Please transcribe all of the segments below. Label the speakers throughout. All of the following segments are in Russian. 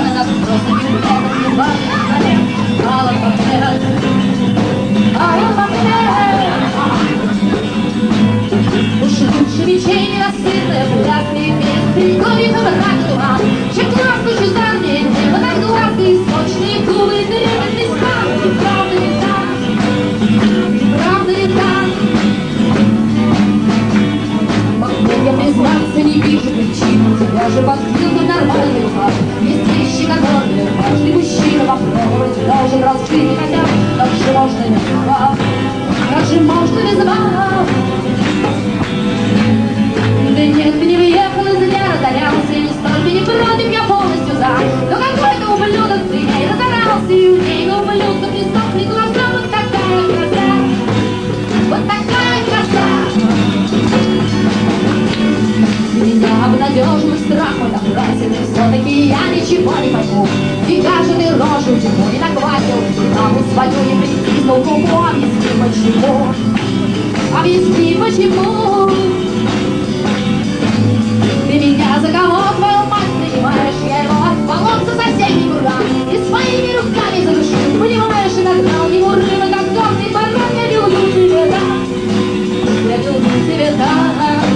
Speaker 1: на нас просто не влезет, не важно, Алан Макбет, Алан Макбет. Уж лучше мечей ненасытная, плясные песни, переходит в мрак туман, чем классный чувстварный небо, так гладкие, сочные губы, древесный стан. И правда не так, и правда не так. Макбет, я признаться, не вижу причин, я же подбил тут нормальный факт. Есть вещи, которые каждый мужчина попробовать должен раз в жизни хотя бы. Как же можно без забав? Как же можно без забав? Да нет, ты не въехал, из-за меня разорялся, и не столько не против, я полностью за. Но какой-то ублюдок ты ней разорался, и у ней на ублюдках не сохли глаза. Вот такая краса, вот такая краса. Меня обнадежил страх мой напрасен, и все-таки я ничего не пойму. Фига же ты рожу ему не наквасил, маму свою не притиснул губу. Объясни почему, объясни почему. Ты меня за кого, твою мать, принимаешь? Я его от полотца совсем не курам и своими руками задушил, понимаешь, и нагнал ему рыбы, как горный баран. Я люблю тебе, да, я люблю тебе, да.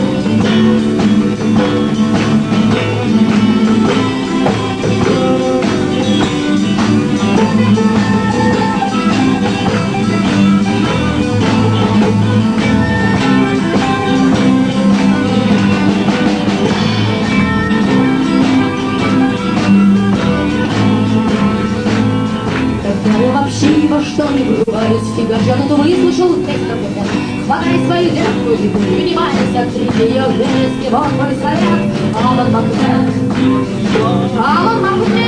Speaker 1: Во что не врубаюсь, фига же, но то выслушал весь документ. Хватай свою девку и принимайся к третьей женский, вот твой совет. Алан Макбет, Алан Макбет.